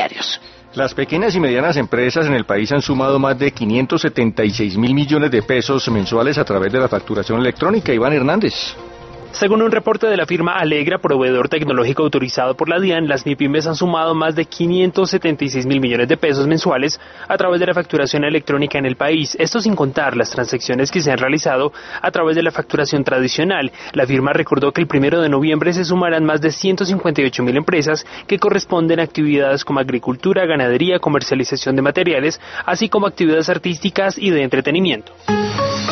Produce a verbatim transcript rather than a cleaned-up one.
intermediarios. Las pequeñas y medianas empresas en el país han sumado más de quinientos setenta y seis mil millones de pesos mensuales a través de la facturación electrónica. Iván Hernández. Según un reporte de la firma Alegra, proveedor tecnológico autorizado por la DIAN, las MIPYMES han sumado más de quinientos setenta y seis mil millones de pesos mensuales a través de la facturación electrónica en el país. Esto sin contar las transacciones que se han realizado a través de la facturación tradicional. La firma recordó que el primero de noviembre se sumarán más de ciento cincuenta y ocho mil empresas que corresponden a actividades como agricultura, ganadería, comercialización de materiales, así como actividades artísticas y de entretenimiento.